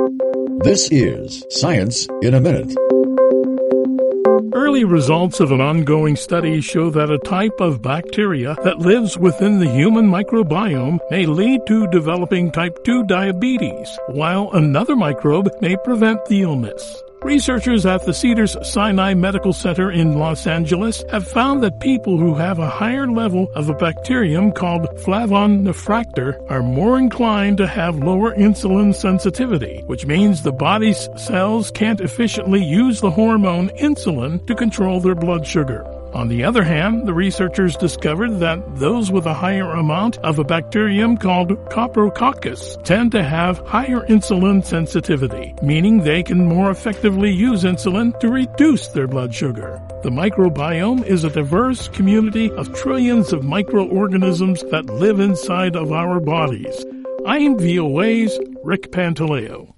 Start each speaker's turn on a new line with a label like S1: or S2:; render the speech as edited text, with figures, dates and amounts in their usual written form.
S1: This is Science in a Minute.
S2: Early results of an ongoing study show that a type of bacteria that lives within the human microbiome may lead to developing type 2 diabetes, while another microbe may prevent the illness. Researchers at the Cedars-Sinai Medical Center in Los Angeles have found that people who have a higher level of a bacterium called Flavon nephrector are more inclined to have lower insulin sensitivity, which means the body's cells can't efficiently use the hormone insulin to control their blood sugar. On the other hand, the researchers discovered that those with a higher amount of a bacterium called Coprococcus tend to have higher insulin sensitivity, meaning they can more effectively use insulin to reduce their blood sugar. The microbiome is a diverse community of trillions of microorganisms that live inside of our bodies. I'm VOA's Rick Pantaleo.